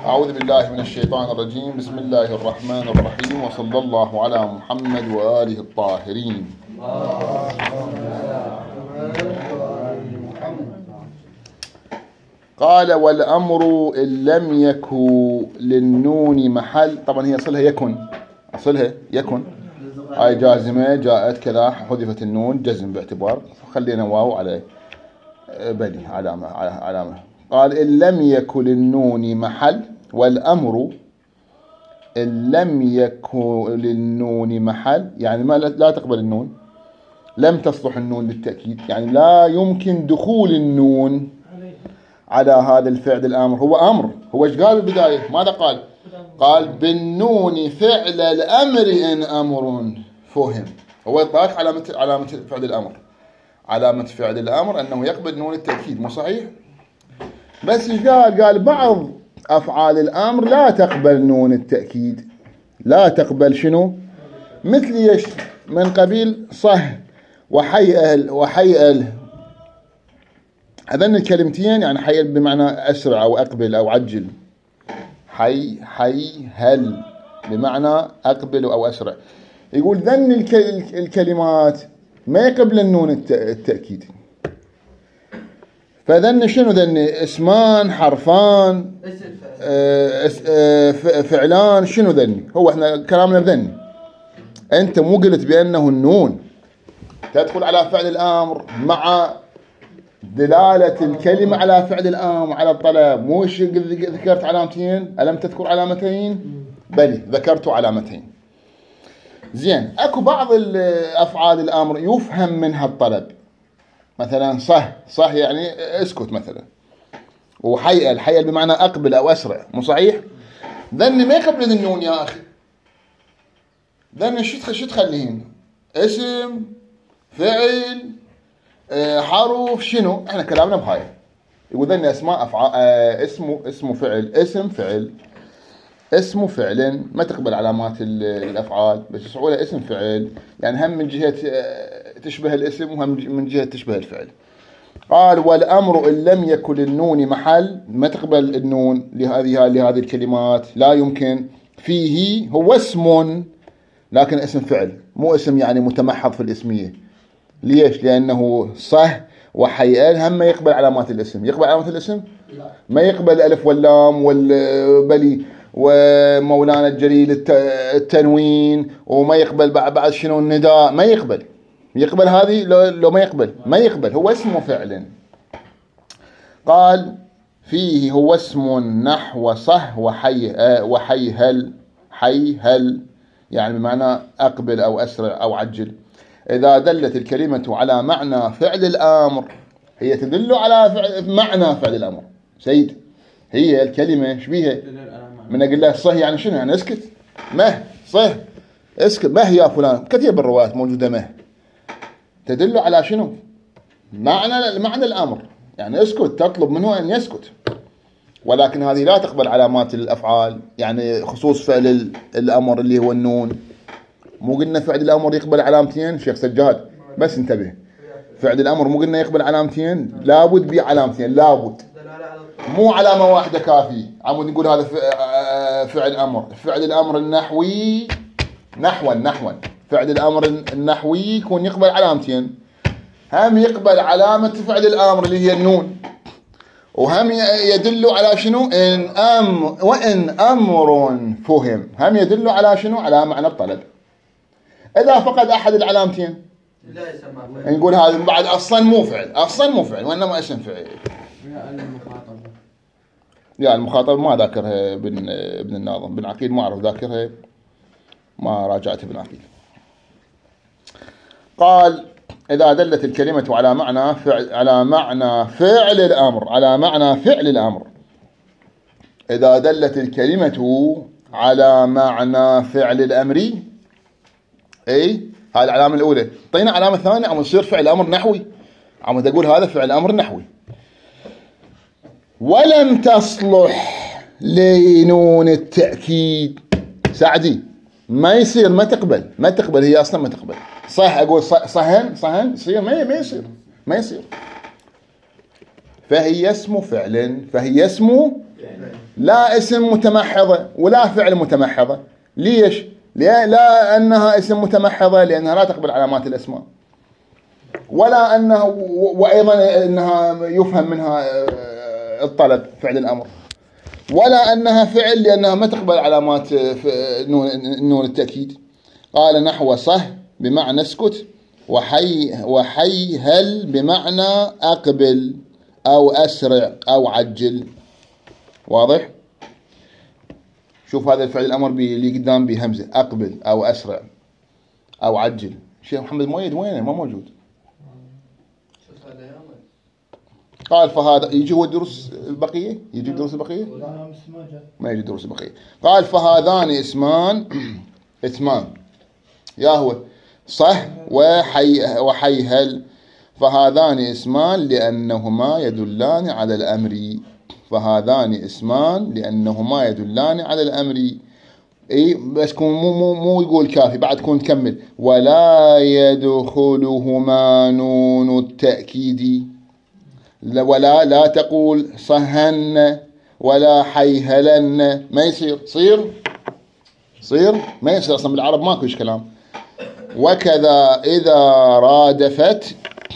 أعوذ بالله من الشيطان الرجيم. بسم الله الرحمن الرحيم، وصلى الله على محمد وآله الطاهرين. قال: والأمر إن لم يكن للنون محل. طبعا هي أصلها يكن، أصلها يكن، هاي جازمة جاءت كذا، حذفت النون جزم باعتبار، خلينا واو على بني علامة. قال: إن لم يكن للنون محل. والأمر إن لم يكن للنون محل يعني ما لا تقبل النون، لم تصلح النون للتأكيد، يعني لا يمكن دخول النون على هذا الفعل الأمر. هو أمر، هو ايش قال بالبداية؟ ماذا قال؟ قال: بالنون فعل الأمر إن أمر فهم. هو يطلق علامة فعل الأمر، علامة فعل الأمر أنه يقبل نون التأكيد، مو صحيح؟ بس ايش قال؟ قال بعض أفعال الأمر لا تقبل نون التأكيد، لا تقبل شنو؟ مثل ايش؟ من قبيل صه وحيئل. هذين الكلمتين يعني حيئل بمعنى أسرع أو أقبل أو عجل، حيهل بمعنى أقبل أو أسرع. يقول ذن الكلمات ما يقبل النون التأكيد. فذن شنو ذن؟ اسمان، حرفان، فعلان. شنو ذن؟ هو احنا كلامنا ذن. انت مو قلت بأنه النون تدخل على فعل الأمر مع دلالة الكلمة على فعل الأمر على الطلب. مو ذكرت علامتين؟ ألم تذكر علامتين؟ بلي ذكرت علامتين. زين، اكو بعض الأفعال الأمر يفهم منها الطلب، مثلا صح يعني اسكت مثلا، وحيئل بمعنى أقبل أو أسرع، مو صحيح؟ ذن ما يقبل النون يا أخي. ذن شو تخليهن؟ اسم، فعل، حرف، شنو؟ احنا كلامنا بهاي. يقول ذن اسماء أفعال، اسم فعل، اسم فعل، اسم فعل ما تقبل علامات الأفعال، بس يسمعوا له اسم فعل، يعني هم من جهة تشبه الاسم وهم من جهة تشبه الفعل. قال: والأمر إن لم يكن للنون محل، ما تقبل النون لهذه الكلمات، لا يمكن. فيه هو اسم لكن اسم فعل، مو اسم يعني متمحض في الاسمية. ليش؟ لأنه صح وحيئل هم ما يقبل علامات الاسم. يقبل علامات الاسم؟ لا. ما يقبل الألف واللام والبلي ومولانا الجليل التنوين، وما يقبل بعد شنو النداء، ما يقبل. يقبل هذه لو ما يقبل، ما يقبل. هو اسم فعل. قال: فيه هو اسم نحو صح وحيهل. حيهل يعني بمعنى أقبل أو أسرع أو عجل. إذا دلت الكلمة على معنى فعل الأمر، هي تدل على معنى فعل الأمر سيد. هي الكلمة شبيها من أقول له صح يعني شنو؟ يعني اسكت، مه صح اسكت، مه يا فلان. كثير بالروايات موجودة مه تدل على شنو؟ معنى الأمر، يعني اسكت، تطلب منه أن يسكت. ولكن هذه لا تقبل علامات الأفعال، يعني خصوص فعل الأمر اللي هو النون. مو قلنا فعل الأمر يقبل علامتين شيخ سجاد؟ بس انتبه، فعل الأمر مو قلنا يقبل علامتين؟ لابد بيه علامتين، لابد، مو علامة واحدة كافي. عمود نقول هذا فعل أمر. فعل الأمر النحوي نحوا فعل الأمر النحوي يكون يقبل علامتين، هم يقبل علامة فعل الأمر اللي هي النون، وهم يدل على شنو؟ وإن أمر فهم، هم يدل على شنو؟ على معنى الطلب. إذا فقد أحد العلامتين لا يسمى، نقول هذا بعد أصلا مو فعل وإنما اسم فعل. يا المخاطب ما ذاكرها ابن الناظم، بن عقيل ما أعرف ذاكرها، ما راجعت ابن عقيل. قال: إذا دلت الكلمة على معنى فعل الأمر، إذا دلت الكلمة على معنى فعل الأمر، أي هذه العلامة الأولى. طينا علامة ثانية عم يصير فعل أمر نحوي، عم أقول هذا فعل أمر نحوي. ولم تصلح لنون التأكيد سعدي، ما يصير، ما تقبل هي أصلا ما تقبل. صح أقول صهن يصير؟ ما يصير. فهي اسم فعل لا اسم متمحضة ولا فعل متمحضة. ليش؟ لا أنها اسم متمحضة لأنها لا تقبل علامات الأسماء، ولا أنها وأيضا أنها يفهم منها الطلب فعل الأمر، ولا أنها فعل لأنها ما تقبل علامات نون التأكيد. قال نحو صح بمعنى اسكت، وحي هل بمعنى أقبل أو أسرع أو عجل. واضح؟ شوف هذا الفعل الأمر اللي قدام بهمزة، أقبل أو أسرع أو عجل. شيخ محمد مؤيد وينه؟ ما موجود. قال فهذا يجي هو الدروس البقية، يجي الدروس البقية؟ ما يجي الدروس البقية. قال فهذان اسمان يا هو صح وحي هل، فهذان اسمان لأنهما يدلان على الأمر. فهذان اسمان لأنهما يدلان على الأمر. اي بس كون مو يقول كافي، بعد كون تكمل ولا يدخلهما نون التأكيد، ولا لا تقول صهن ولا حيهلن، ما يصير. صير ما يصير اصلا بالعرب ماكو ايش كلام. وكذا اذا رادفت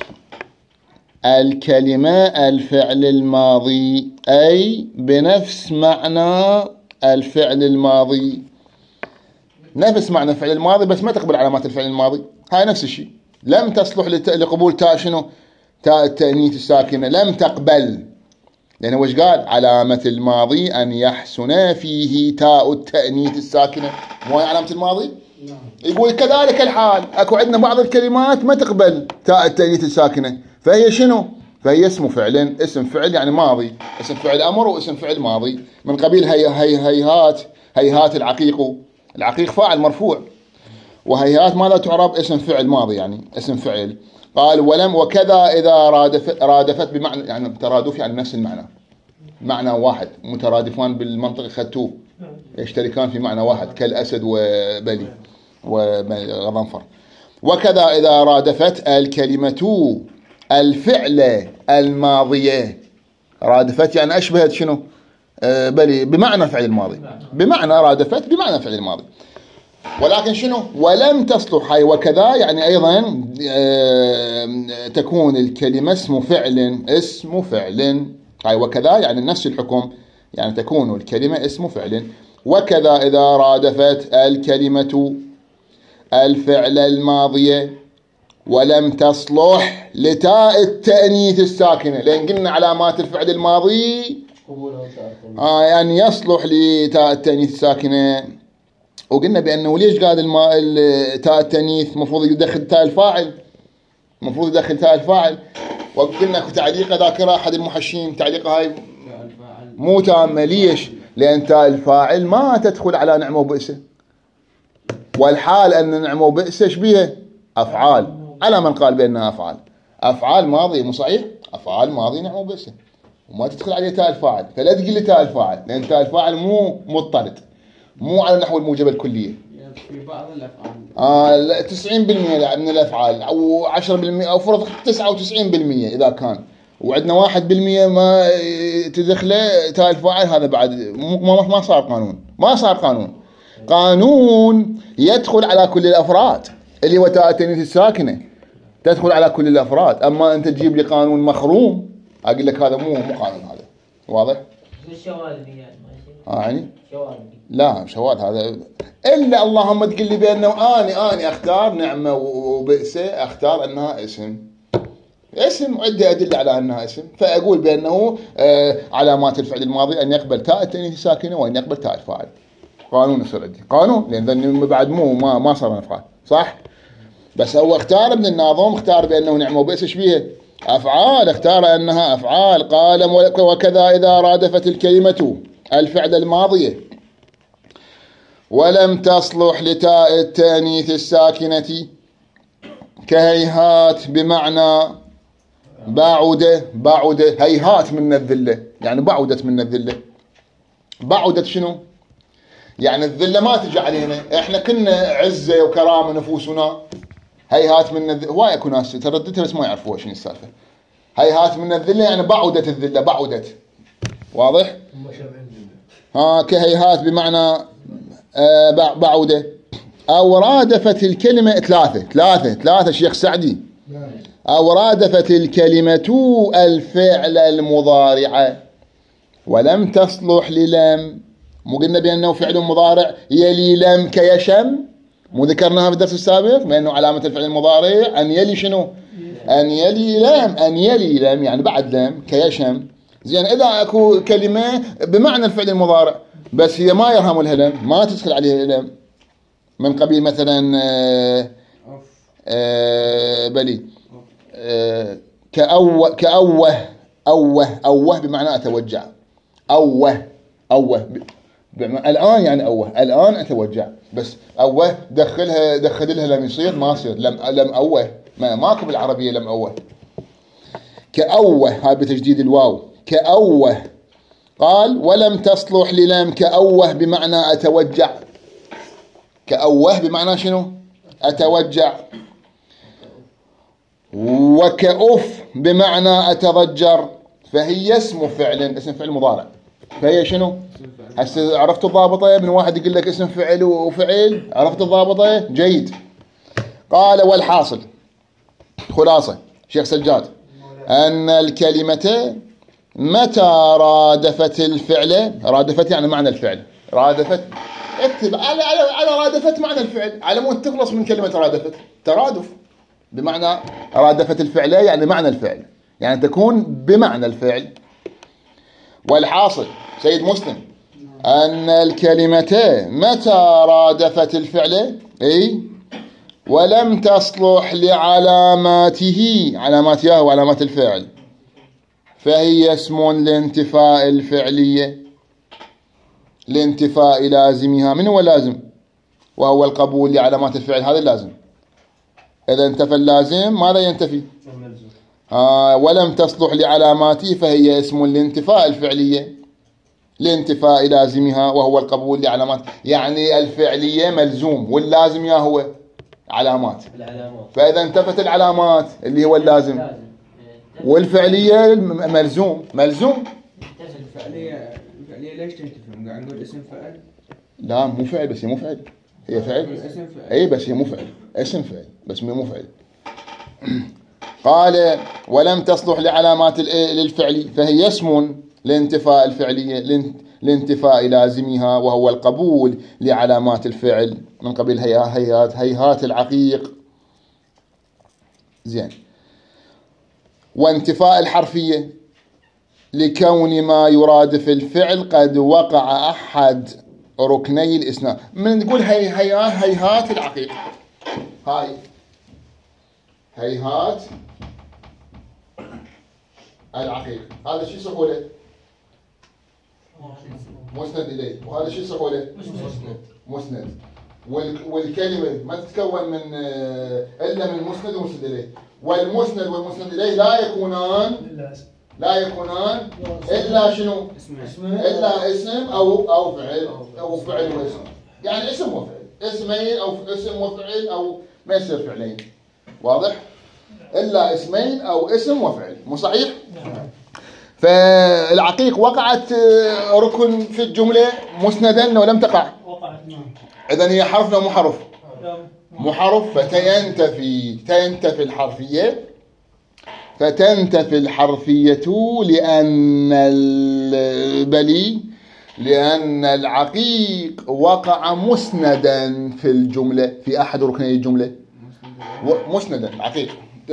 الكلمة الفعل الماضي، أي بنفس معنى الفعل الماضي، نفس معنى الفعل الماضي بس ما تقبل علامات الفعل الماضي. هاي نفس الشيء. لم تصلح لقبول تاء شنو؟ تاء التأنيث الساكنة لم تقبل، لأنه وش قال؟ علامة الماضي أن يحسن فيه تاء التأنيث الساكنة، مو هي علامة الماضي؟ يقول كذلك الحال أكو عندنا بعض الكلمات ما تقبل تاء التأنيث الساكنة، فهي شنو؟ فهي اسم فعل. اسم فعل يعني ماضي، اسم فعل أمر واسم فعل ماضي، من قبيل هيهات العقيق فاعل مرفوع، وهيهات ماذا تعرب؟ اسم فعل ماضي يعني اسم فعل. قال وكذا إذا رادفت بمعنى يعني ترادف يعني نفس المعنى، معنى واحد، مترادفان بالمنطق خدتوه، يشتركان في معنى واحد كالأسد وبلي وغضنفر. وكذا إذا رادفت الكلمة الفعل الماضية، رادفت يعني أشبهت شنو؟ بلي بمعنى فعل الماضي، بمعنى رادفت بمعنى فعل الماضي، ولكن شنو؟ ولم تصلح. هاي وكذا يعني أيضا تكون الكلمة اسم فعل. هاي وكذا يعني نفس الحكم، يعني تكون الكلمة اسم فعل. وكذا إذا رادفت الكلمة الفعل الماضية ولم تصلح لتاء التأنيث الساكنة، لأن قلنا علامات الفعل الماضي يعني يصلح لتاء التأنيث الساكنة، وقلنا بأنه ليش قال تاء التأنيث مفروض يدخل تاء الفاعل، مفروض يدخل تاء الفاعل. وقلنا تعليقة ذاكرة أحد المحشين، تعليقة هاي مو تامة. ليش؟ لأن تاء الفاعل ما تدخل على نعمة وبئسة، والحال أن نعمة وبئسة شبيهة أفعال، على من قال بأنها أفعال ماضي، مو صحيح؟ أفعال ماضي نعمة وبئسة وما تدخل عليه تاء الفاعل، فلا تقل لي تاء الفاعل، لأن تاء الفاعل مو مضطرد، مو على نحو الموجبة الكلية. في بعض الأفعال 90% من الأفعال أو 10% أو فرض 99% إذا كان، وعندنا 1% ما تدخله تاء الفاعل، هذا بعد ما صار قانون، ما صار قانون يدخل على كل الأفراد، اللي هو تاء التأنيث الساكنة تدخل على كل الأفراد. أما أنت تجيب لي قانون مخروم أقول لك هذا مو قانون، هذا واضح؟ الشوالبي يعني شوالبي لا شواذ هذا، إلا اللهم تقول لي بأنه أنا أختار نعمة وبئسة، أختار أنها اسم عندي أدلة على أنها اسم، فأقول بأنه علامات الفعل الماضي أن يقبل تاء التأنيث الساكنة وأن يقبل تاء الفاعل. قانون يصير عندي قانون، لأن بعد ما صار نفعل صح، بس هو اختار ابن الناظم، اختار بأنه نعمة وبئس شبيه أفعال، اختار أنها أفعال. قال وكذا إذا رادفت الكلمة الفعل الماضية ولم تصلح لتاء التأنيث الساكنة كهيهات بمعنى بعد هيهات من الذلة، يعني بعدت من الذلة. بعدت شنو؟ يعني الذلة ما تجي علينا، احنا كنا عزة وكرامة نفوسنا، هيهات من الذلة. هواي اكو ناس ترددها بس ما يعرفوها شنو السالفة. هيهات من الذلة يعني بعدت الذلة، بعدت. واضح؟ كهيهات بمعنى بعودة. أو رادفت الكلمة ثلاثة شيخ سعدي. أو رادفت الكلمة الفعل المضارع ولم تصلح للم. مو قلنا بأنه فعل مضارع يلي لم كيشم؟ مو ذكرناها في الدرس السابق بأنه علامة الفعل المضارع أن يلي شنو؟ أن يلي لم يعني بعد لم كيشم. زين إذا أكو كلمة بمعنى الفعل المضارع بس هي ما يرهم لها لم، ما تدخل عليها لم، من قبيل مثلا بلي كأوه بمعنى أتوجع. أوه الآن يعني الآن أتوجع، بس أوه دخل لها لم يصير ما يصير لم أوه ماكو بالعربية لم أوه. كأوه هاي بتجديد الواو كأوه. قال ولم تصلح للم كأوه بمعنى أتوجع. كأوه بمعنى شنو؟ أتوجع. وكأف بمعنى أتضجر، فهي اسم فعل مضارع. فهي شنو؟ هسه عرفت الضابطة؟ من واحد يقول لك اسم فعل وفعل، عرفت الضابطة؟ جيد. قال والحاصل خلاصة شيخ سجاد أن الكلمة متى رادفت الفعل، رادفت يعني معنى الفعل، رادفت اكتب على رادفت معنى الفعل على مود تخلص من كلمة رادفت. ترادف بمعنى رادفت الفعل يعني معنى الفعل، يعني تكون بمعنى الفعل. والحاصل سيد مسلم أن الكلمة متى رادفت الفعل ولم تصلح لعلاماته، علاماتها وعلامات الفعل، فهي اسم لانتفاء الفعلية، لانتفاء لازمها. من هو لازم؟ وهو القبول لعلامات الفعل، هذا اللازم. إذا انتفى اللازم ماذا ينتفي؟ ولم تصلح لعلاماته فهي اسم لانتفاء الفعلية، لانتفاء لازمها وهو القبول لعلامات. يعني الفعلية ملزوم واللازم يا هو علامات. فإذا انتفت العلامات اللي هو اللازم والفعلية ملزوم. الفعلية ليش تنتفي؟ قاعد نقول اسم فعل. لا مو فعل بس هي مو فعل، هي فعل. اي بس هي مو فعل، اسم فعل بس مو فعل. قال ولم تصلح لعلامات للفعل فهي اسم لانتفاء الفعلية، لانتفاء لازمها وهو القبول لعلامات الفعل من قبيل هيهات العقيق. زين. وانتفاء الحرفية لكون ما يرادف الفعل قد وقع أحد ركني الإسناد. من نقول هيهات العقيق، هاي هيهات العقيق، هذا شو سهولة؟ مسند إليه. وهذا شو سهولة؟ مسند. والكلمة ما تتكون من إلا من مسند ومسند إليه. والمسند والمسند إليه لا يكونان إلا شنو؟ إلا اسم أو فعل أو فعل واسم. يعني اسم وفعل، اسمين أو اسم وفعل أو ما يصير فعلين. واضح؟ إلا اسمين أو اسم وفعل. مو صحيح؟ فالعقيق وقعت ركن في الجملة مسندا ولم تقع. إذن هي حرف أو مو حرف؟ مو حرف. فتنتفي الحرفية، فتنتفي الحرفية لأن العقيق وقع مسندا في الجملة، في أحد ركني الجملة. مسندا العقيق.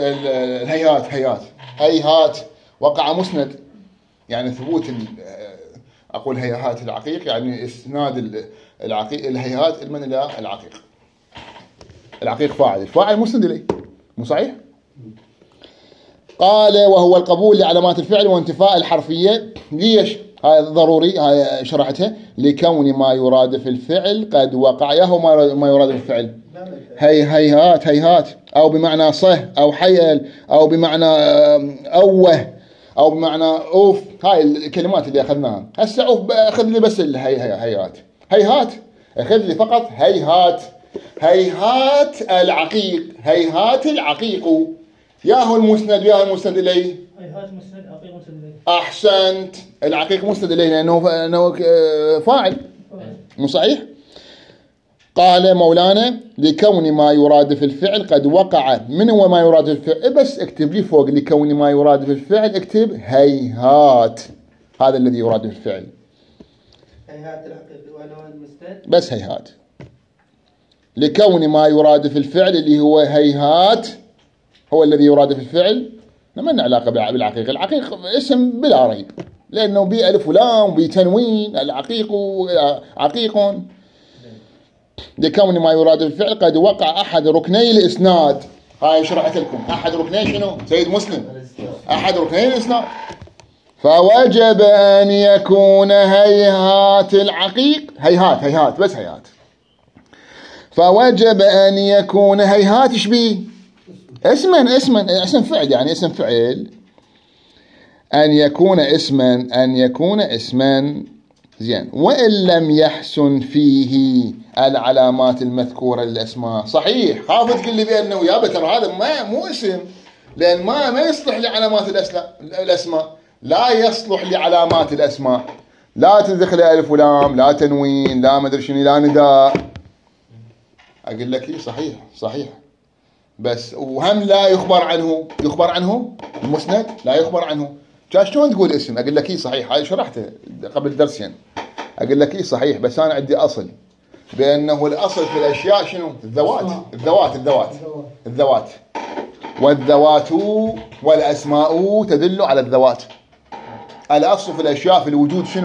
هيهات وقع مسند، يعني ثبوت أقول هيهات العقيق يعني إسناد العقيق الهيهات من إلى العقيق. العقيق فاعل مسند إليه. مو صحيح؟ قال وهو القبول لعلامات الفعل وانتفاء الحرفية. ليش؟ هاي ضروري، هاي شرحتها. لكون ما يرادف الفعل قد وقع. ياهو ما يرادف الفعل هيهات أو بمعنى صه أو حيل أو بمعنى أوه أو بمعنى أوف. هاي الكلمات اللي أخذناها. هسه أوف أخذ لي بس هيهات أخذ لي فقط هيهات العقيق. هيهات العقيق ياهو المسند وياهو المسند إليه. هيهات مسند عقيق مسند إليه. أحسنت. العقيق مسند إليه لأنه فاعل، مو صحيح؟ قال مولانا لكون ما يرادف الفعل قد وقع. من هو ما يرادف الفعل؟ بس اكتب لي فوق لكون ما يرادف الفعل، اكتب هيهات، هذا الذي يرادف الفعل. هيهات العقيق وأنا المستند، بس هيهات. لكون ما يرادف الفعل اللي هو هيهات هو الذي يرادف الفعل. ما لنا علاقة بالعقيق. العقيق اسم بلا ريب لأنه بألف ولام بتنوين. العقيق عقيق. لكون ما يرادف الفعل قد وقع أحد ركني الإسناد. هاي شرحت لكم أحد ركني شنو؟ سيد مسلم أحد ركني الإسناد. فوجب أن يكون هيهات العقيق. هيهات بس هيهات. فوجب أن يكون هيهات إيش بيه؟ اسم فعل، يعني اسم فعل. أن يكون اسما زين. وإن لم يحسن فيه العلامات المذكورة للأسماء. صحيح، خافت تقول لي بأنه يا بتر هذا مو اسم، لأن ما يصلح لعلامات الأسماء. لا يصلح لعلامات الأسماء، لا تدخل ألف ولام، لا تنوين، لا مدري شنو، لا نداء. أقول لك صحيح بس وهم لا يخبر عنه المسند لا يخبر عنه. شلون تقول اسم؟ أقول لك صحيح، هاي شرحته قبل درسين. أقول لك صحيح، بس أنا عندي أصل بأنه الأصل في الأشياء شنو؟ الذوات والذوات والأسماء تدل على الذوات. الأصل في الأشياء في الوجود شنو؟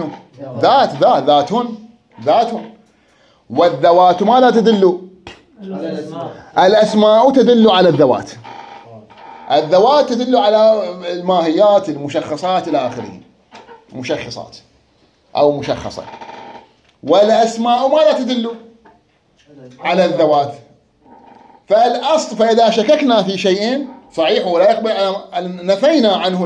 ذات. والذوات ما لا تدل؟ الأسماء تدل على الذوات. الذوات تدل على الماهيات، المشخصات إلى آخره، مشخصات أو مشخصة. والأسماء ما لا تدل على الذوات. فالأصل، فإذا شككنا في شيء صحيح ولا يقبل، نفينا عنه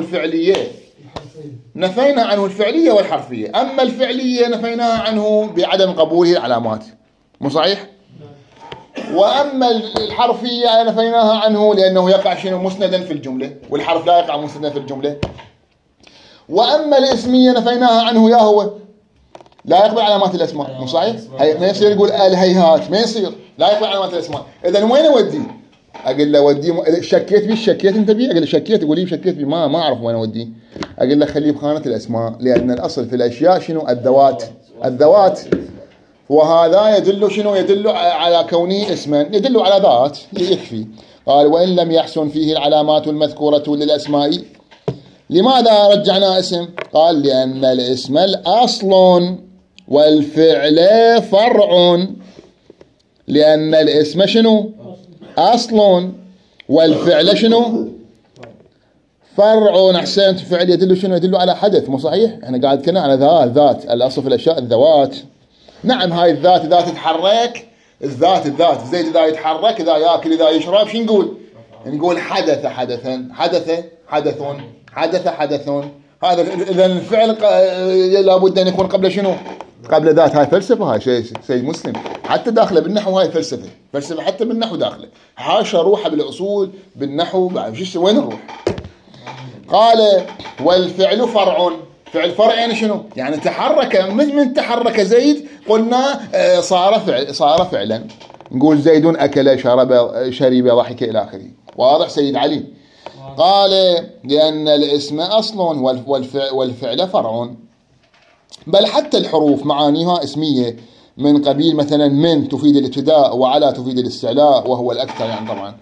الفعلية والحرفية. أما الفعلية نفيناها عنه بعدم قبوله العلامات، مو صحيح؟ وأما الحرفية نفيناها عنه لأنه يقع شنو؟ مسندا في الجملة، والحرف لا يقع مسندا في الجملة. وأما الاسمية نفيناها عنه، يا هو لا يقبل علامات الأسماء، مو صحيح؟ ما يصير يقول الهيهات، ما يصير، لا يقبل علامات الأسماء. إذن وين أوديه؟ أقول له وديه، شكيت أنت بيه؟ أقول له شكيت، يقول لي شكيت بيه، ما أعرف وين أوديه. أقول له خليه بخانة الأسماء، لأن الأصل في الأشياء شنو؟ الذوات. وهذا يدل شنو؟ يدل على كونه اسما، يدل على ذات، يكفي. قال وإن لم يحسن فيه العلامات المذكورة للأسماء. لماذا رجعنا اسم؟ قال لأن الاسم الأصل والفعل فرع. لأن الاسم شنو؟ أصل، والفعل شنو؟ فرع. أحسنت. فعل يدل شنو؟ يدل على حدث، مو صحيح؟ احنا قاعد كنا على ذات. الأصل في الأشياء الذوات. نعم، هاي الذات إذا تتحرك، الذات زيد إذا يتحرك، إذا يأكل، إذا يشرب، شو نقول حدث حدثا، حدث حدث. هذا إذا الفعل لابد أن يكون قبل شنو؟ قبل ذات. هاي فلسفة، هاي شيء سيد مسلم حتى داخله بالنحو. هاي فلسفة حتى بالنحو داخله. حاشا روحه بالأصول بالنحو، وين نروح؟ قال والفعل فرع. فعل فرع يعني شنو؟ يعني تحرك. من تحرك زيد قلنا صار فعلا. نقول زيد أكل، شرب، ضحك إلى آخره. واضح سيد علي؟ قال لأن الاسم أصل والفعل فرع. بل حتى الحروف معانيها اسمية، من قبيل مثلا من تفيد الابتداء، وعلى تفيد الاستعلاء، وهو الأكثر يعني طبعا.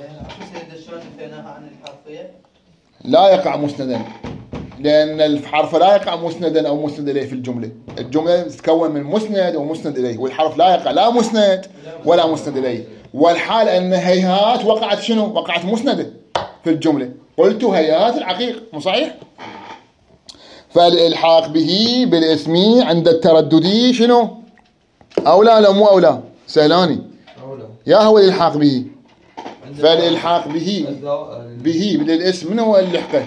لا يقع مسندا، لأن الحرف لا يقع مسندا أو مسند إليه في الجملة. الجملة تتكون من مسند ومسند إليه، والحرف لا يقع لا مسند ولا مسند إليه. والحال أن هيهات وقعت شنو؟ وقعت مسندة في الجملة. قلت هيهات العقيق، مو صحيح؟ فالإلحاق به بالاسم عند التردد شنو؟ أولى لا مو أولى؟ سهلاني يا هو الإلحاق به. فالإلحاق به بالاسم، من هو اللحقه؟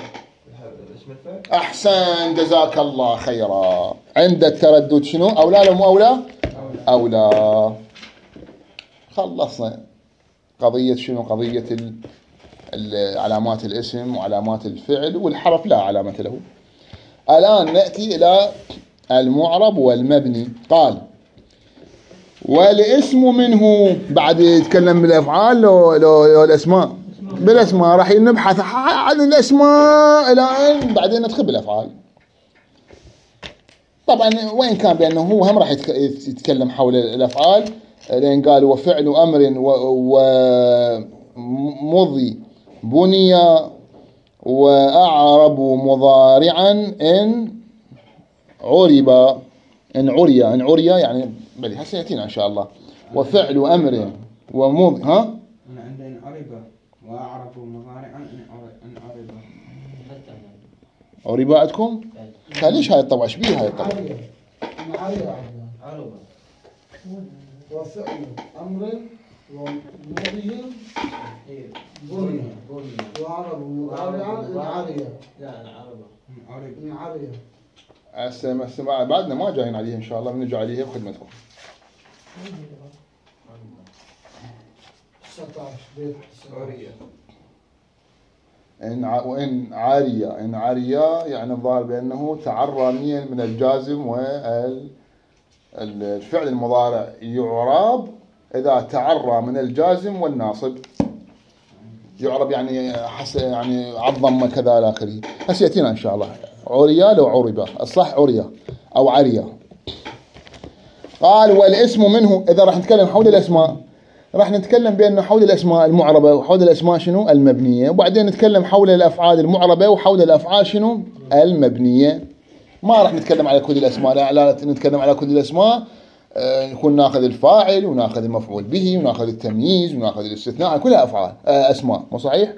أحسن، جزاك الله خيرا. عند التردد شنو؟ أولى لا مو أولى؟ أولى. خلصنا قضية شنو؟ قضية علامات الاسم وعلامات الفعل، والحرف لا علامة له. الآن نأتي إلى المعرب والمبني. قال والاسم منه، بعد يتكلم بالأفعال لو الأسماء. بالأسماء راح نبحث عن الأسماء إلى أن بعدين ندخل بالأفعال. طبعا وين كان بأنه هو هم راح يتكلم حول الأفعال، لأن قال وفعل أمر ومضي بني وأعرب مضارعا إن عرب، إن عريا يعني بلي هسه يأتينا إن شاء الله. وفعل أمر ومضي عندنا عربة وأعرب مضارعا إن عربة. عربا عندكم؟ ليش هاي الطبعة شبيه هاي الطبعة؟ عربة وفعل أمر ومضي بني وعرب مضارعا إن عريا. لا عربة إن عريا. السماع بعدنا ما جايين عليه إن شاء الله، بنرجع عليه بخدمتكم. 19 بيت عرية. وإن عارية، إن عارية يعني الظاهر بأنه تعرى من الجازم والفعل المضارع يعرب إذا تعرى من الجازم والناصب. يعرب يعني يعني عظم كذا إلى آخره. هسه يأتينا إن شاء الله. عريا لو عربة، الصح عريا أو عريا. قال والاسم منه، إذا راح نتكلم حول الأسماء راح نتكلم بأنه حول الأسماء المعربة وحول الأسماء شنو المبنية، وبعدين نتكلم حول الأفعال المعربة وحول الأفعال شنو المبنية. ما راح نتكلم على كل الأسماء، لا نتكلم على كل الأسماء. نكون ناخذ الفاعل وناخذ المفعول به وناخذ التمييز وناخذ الاستثناء، كلها أفعال أسماء، مو صحيح؟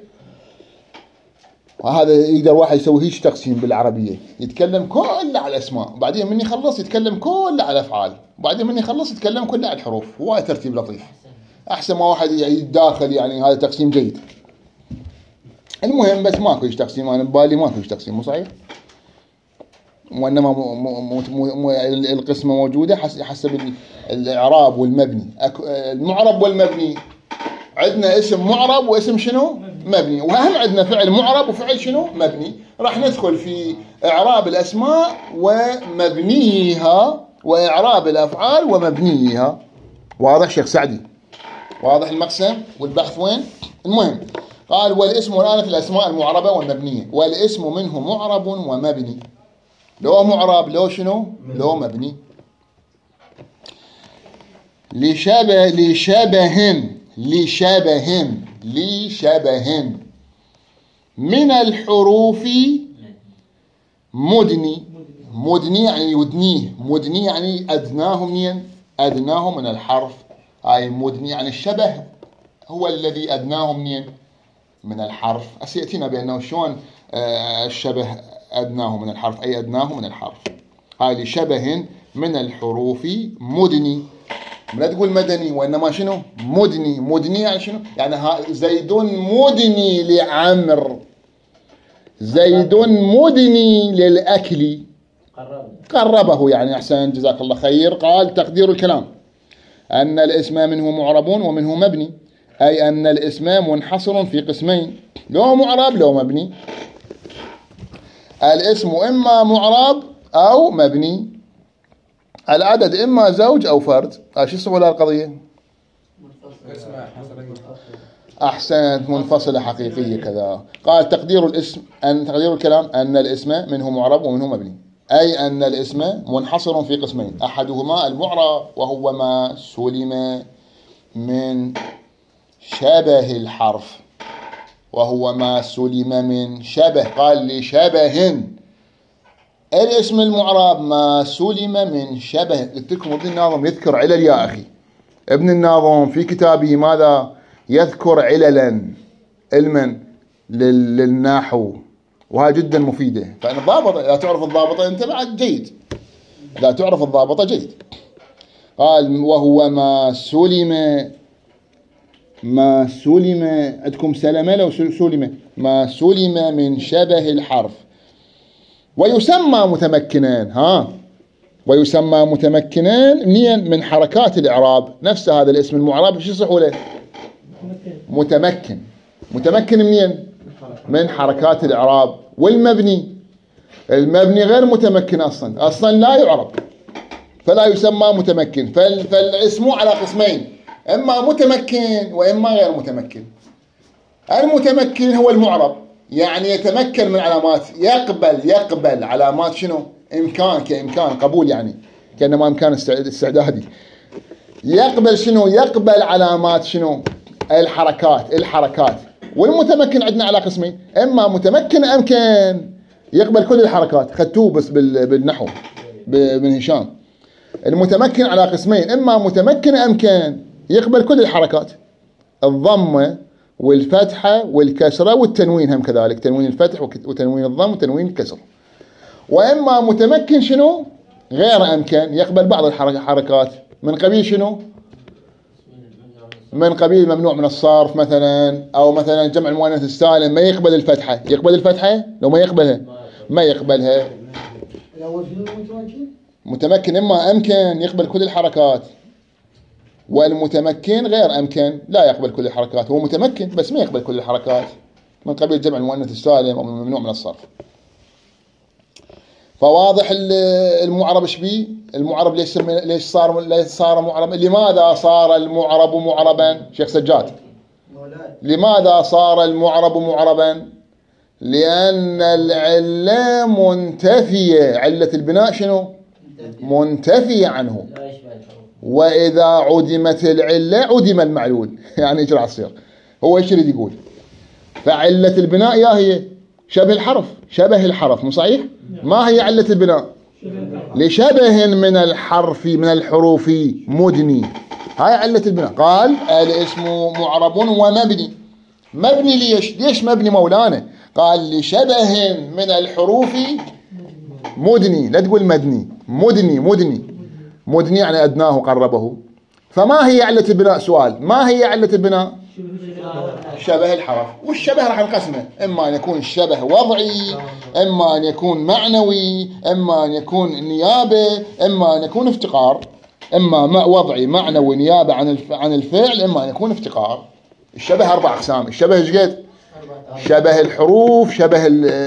وهذا يقدر واحد يسوي هيك تقسيم بالعربية، يتكلم كله على الأسماء، وبعدين من يخلص يتكلم كله على الأفعال، وبعدين من يخلص يتكلم كله على الحروف. هو ترتيب لطيف، أحسن ما واحد يتداخل. يعني هذا تقسيم جيد. المهم بس ماكو ايش تقسيم، أنا ببالي ماكو ايش تقسيم، مو صحيح؟ وإنما القسمة موجودة حسب الإعراب والمبني. المعرب والمبني، عندنا اسم معرب واسم شنو مبني، وهم عندنا فعل معرب وفعل شنو مبني. راح ندخل في إعراب الأسماء ومبنيها وإعراب الأفعال ومبنيها. واضح شيخ سعدي؟ واضح المقسم والبحث وين؟ المهم قال والاسم الآن في الأسماء المعربة والمبنية. والاسم منه معرب ومبني. لو معرب لو شنو لو مبني. لشبه من الحروف مدني. مدني يعني يدنيه، مدني يعني أدناه منين؟ أدناه من الحرف. أي مدني يعني الشبه هو الذي أدناه منين؟ من الحرف. أسيأتينا بأنه شلون الشبه أدناه من الحرف، أي أدناه من الحرف. هاي لشبه من الحروف مدني. لا تقول مدني وإنما شنو مدني. مدني يعني شنو؟ يعني زيد مدني لعمر، زيد مدني للأكل. قربه يعني. أحسن جزاك الله خير. قال تقدير الكلام أن الاسم منه معرب ومنه مبني، أي أن الاسم منحصر في قسمين، لو معرب لو مبني. الاسم إما معرب أو مبني. العدد إما زوج أو فرد. شو اسمه القضية؟ أحسنت، منفصلة حقيقية كذا. قال تقدير الاسم أن تقدير الكلام أن الاسم منه معرب ومنه مبني، أي أن الاسم منحصر في قسمين، أحدهما المعرب وهو ما سلم من شبه الحرف، وهو ما سلم من شبه. قال لشبه الاسم المعرب ما سلم من شبه. قلت لكم ابن الناظم يذكر علل يا أخي. ابن الناظم في كتابه ماذا يذكر؟ عللا، علما للنحو، وهي جدا مفيدة. فإن الضابطة لا تعرف الضابطة أنت بعد جيد، لا تعرف الضابطة جيد. قال وهو ما سلم عندكم سلمة لو سلمة، ما سلم من شبه الحرف، ويسمى متمكنان. ويسمى متمكنان منين؟ من حركات الإعراب. نفس هذا الاسم المعرب شو يصح له؟ متمكن. متمكن منين؟ من حركات الإعراب. والمبني المبني غير متمكن أصلا لا يعرب، فلا يسمى متمكن. فالاسم على قسمين، إما متمكن وإما غير متمكن. المتمكن هو المعرب، يعني يتمكن من علامات، يقبل علامات شنو؟ إمكان، كإمكان قبول، يعني كأنما إمكان استعدادي. يقبل شنو؟ يقبل علامات شنو؟ الحركات. والمتمكن عندنا على قسمين، إما متمكن أمكن يقبل كل الحركات، خدتوه بس بالنحو بن هشام. المتمكن على قسمين، إما متمكن أمكن يقبل كل الحركات، الضمة والفتحة والكسرة والتنوين هم كذلك، تنوين الفتح وتنوين الضم وتنوين الكسر. وإما متمكن شنو؟ غير أمكن يقبل بعض الحركات، من قبيل شنو؟ من قبيل ممنوع من الصرف مثلا، أو مثلا جمع المؤنث السالم ما يقبل الفتحة. يقبل الفتحة؟ لو ما يقبلها ما يقبلها. متمكن إما أمكن يقبل كل الحركات، والمتمكن غير أمكن لا يقبل كل الحركات، هو متمكن بس ما يقبل كل الحركات، من قبيل جمع المؤنث السالم أو ممنوع من الصرف. فواضح المعرب ايش بيه؟ المعرب ليش صار معرب؟ لماذا صار المعرب معربا؟ شيخ سجاد، لماذا صار المعرب معربا؟ لأن العلة منتفية، علة البناء شنو؟ منتفية عنه، وإذا عدمت العلة عدم المعلول. يعني ايش راح يصير؟ هو ايش يريد يقول؟ فعلة البناء يا هي شبه الحرف، مو صحيح؟ ما هي علة البناء؟ لشبه من الحروف مدني، هاي علة البناء. قال الاسم معرب ومبني. مبني ليش مبني مولانا؟ قال لشبه من الحروف مدني، لا تقول مدني، مدني يعني أدناه قربه. فما هي علة البناء؟ سؤال، ما هي علة البناء؟ شبه الحرف. والشبه راح نقسمه، إما أن يكون الشبه وضعي، إما أن يكون معنوي، إما أن يكون نيابة، إما أن يكون افتقار. إما وضعي معنوي نيابة عن الفعل، إما أن يكون افتقار. الشبه 4 أقسام. الشبه ايش قد؟ شبه الحروف، شبه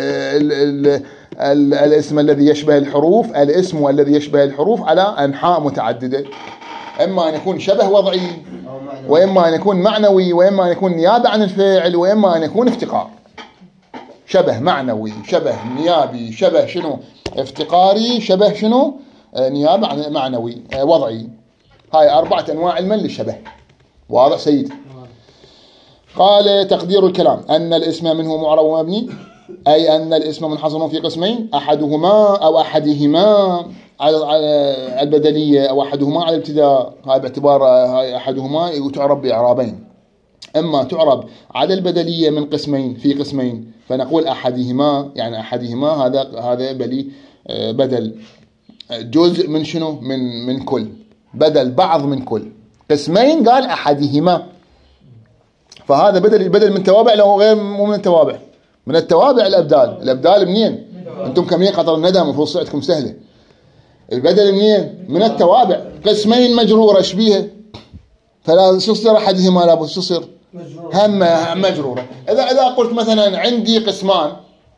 الاسم الذي يشبه الحروف، الاسم الذي يشبه الحروف على أنحاء متعددة. إما أن يكون شبه وضعي، وإما أن يكون معنوي، وإما أن يكون نيابة عن الفعل، وإما أن يكون افتقار. شبه معنوي، شبه نيابي، شبه شنو؟ افتقاري، شبه شنو؟ نيابة عن معنوي وضعي. هاي 4 أنواع علما للشبه. واضح سيد؟ قال تقدير الكلام أن الاسم منه معرب ومبني، أي أن الاسم منحصر في قسمين، أحدهما أو أحدهما على البدلية، أو أحدهما على الابتداء. هاي باعتبار هاي أحدهما تعرب بإعرابين، إما تعرب على البدلية من قسمين في قسمين، فنقول أحدهما، يعني أحدهما هذا بدل جزء من شنو؟ من كل، بدل بعض من كل. قسمين قال أحدهما، فهذا بدل من توابع، لو غير مو من التوابع. من التوابع الأبدال منين؟ أنتم كمية قطر الندى المفروض صعدكم سهلة. البدل منين؟ من التوابع. قسمين مجرورة شبيهة، فلا شو يصير أحدهما؟ لابد شو يصير؟ هم مجرورة. إذا قلت مثلا عندي قسمان،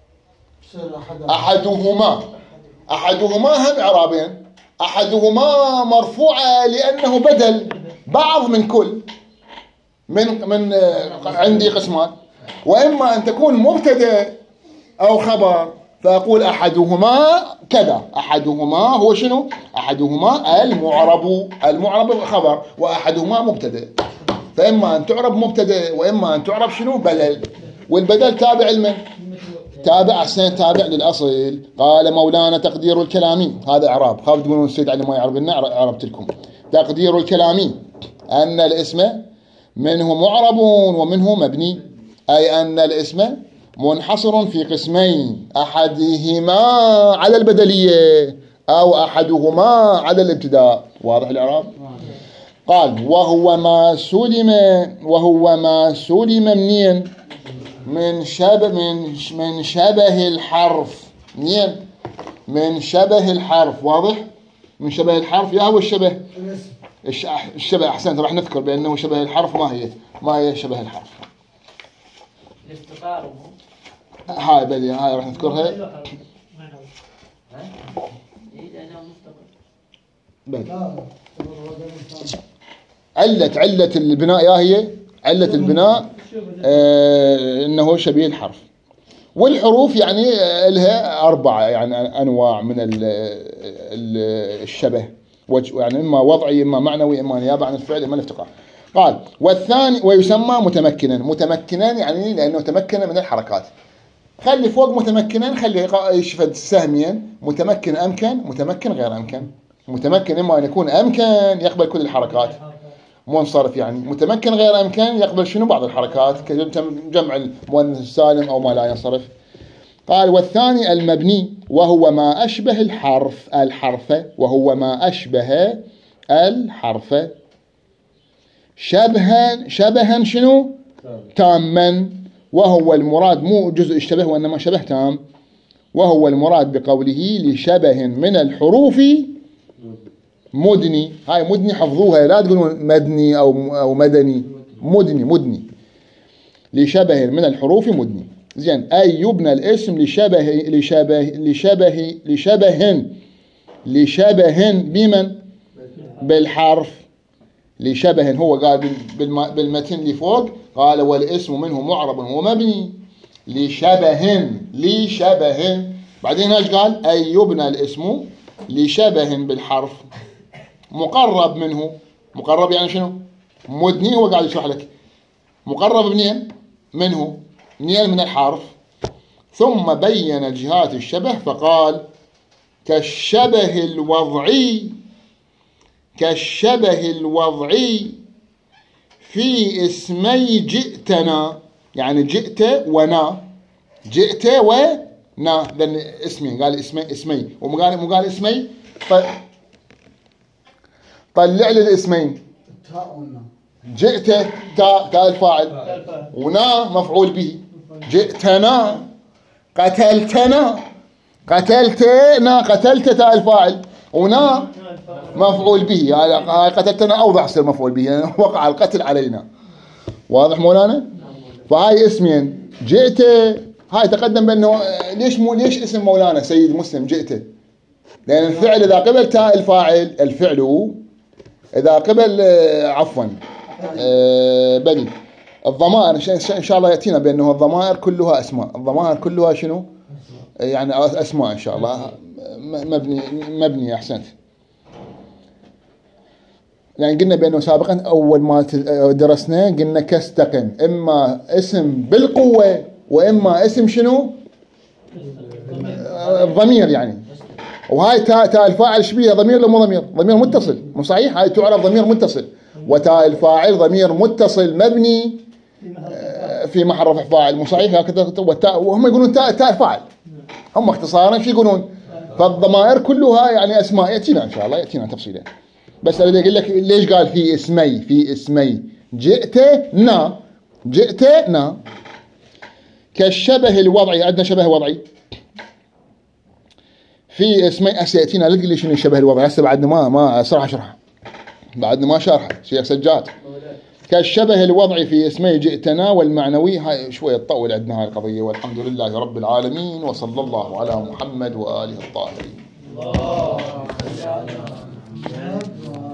أحدهما هم إعرابين، أحدهما مرفوعة لأنه بدل بعض من كل، من عندي قسمان. وإما أن تكون مبتدأ أو خبر، فأقول أحدهما كذا. أحدهما هو شنو؟ أحدهما المعرب خبر، وأحدهما مبتدأ. فإما أن تعرب مبتدأ، وإما أن تعرب شنو؟ بدل. والبدل تابع لمن؟ تابع للأصل. قال مولانا تقدير الكلامي، هذا إعراب، خاف تقولون السيد علي ما يعرب لنا، عربت لكم. تقدير الكلامي أن الاسم منه معرب ومنه مبني، أي أن الاسم منحصر في قسمين، أحدهما على البدلية أو أحدهما على الابتداء. واضح الإعراب؟ قال وهو ما سلم منين؟ من شبه الحرف. منين؟ من شبه الحرف. واضح؟ من شبه الحرف. يا هو الشبه أحسنت، راح نذكر بأنه شبه الحرف. ما هي شبه الحرف؟ الافتقار. هاي راح نذكرها. لا علة البناء يا هي علة البناء انه شبيه الحرف. والحروف يعني لها 4 يعني انواع من الشبه، يعني اما وضعي اما معنوي اما نيابه عن الفعل اما الافتقار. قال والثاني ويسمى متمكنا يعني لانه تمكن من الحركات. خلي فوق متمكنا، خلي يشفد سهمين، متمكن امكن، متمكن غير امكن. متمكن اما ان يكون امكن يقبل كل الحركات منصرف، يعني متمكن غير امكن يقبل شنو بعض الحركات كجمع المؤنث السالم او ما لا ينصرف. قال والثاني المبني وهو ما اشبه الحرف وهو ما اشبه الحرف شبها شنو تاما، وهو المراد مو جزء الشبه وانما شبه تام، وهو المراد بقوله لشبه من الحروف مدني. هاي مدني حفظوها، لا تقولون مدني او مدني، مدني لشبه من الحروف مدني. زين، اي يبنى الاسم لشبه بمن؟ بالحرف. لشبه، هو قال بالمتن اللي فوق قال والاسم منه معرب ومبني لشبه. بعدين ايش قال؟ اي يبنى الاسم لشبه بالحرف مقرب منه. مقرب يعني شنو؟ مدني. هو قاعد يشرح لك مقرب منه من الحرف. ثم بين جهات الشبه فقال كالشبه الوضعي في اسمي جئتنا، يعني جئت ونا، لأن اسمي قال اسمي ومو قال اسمي. طلع لي الاسمين. جئت تاء الفاعل ونا مفعول به. جئتنا، قتلت تاء الفاعل ونا مفعول به. قتلتنا اوضح يصير مفعول به، يعني وقع القتل علينا. واضح مولانا؟ فهاي اسمين جئت. هاي تقدم بانه ليش اسم مولانا سيد مسلم جئت؟ لان الفعل اذا قبل تاء الفاعل الفعل، اذا قبل عفوا بني الضمائر ان شاء الله ياتينا بانه الضمائر كلها اسماء. الضمائر كلها شنو؟ يعني اسماء ان شاء الله. مبني احسنت. يعني قلنا بانه سابقا اول ما درسنا قلنا كاستقم، اما اسم بالقوه واما اسم شنو؟ ضمير يعني. وهاي تاء الفاعل شبيه ضمير لو مو ضمير متصل، مو صحيح؟ هاي تعرف ضمير متصل، وتاء الفاعل ضمير متصل مبني في محل رفع فاعل، مو صحيح؟ هكذا. وهم يقولون تاء الفاعل، هم اختصارا شو يقولون؟ فالضمائر كلها يعني اسماء. ياتينا ان شاء الله ياتينا تفصيلا. بس اريد اقول لك ليش قال في اسمي جئتنا كالشبه الوضعي. عندنا شبه وضعي في اسمي. ياتينا لي شنو الشبه الوضعي هسه بعد ما اشرح بعد ما شرح شيخ سجاد. كالشبه الوضعي في اسمي جئتنا والمعنوي. هاي شويه تطول عندنا هاي القضيه. والحمد لله رب العالمين وصلى الله على محمد واله الطاهرين.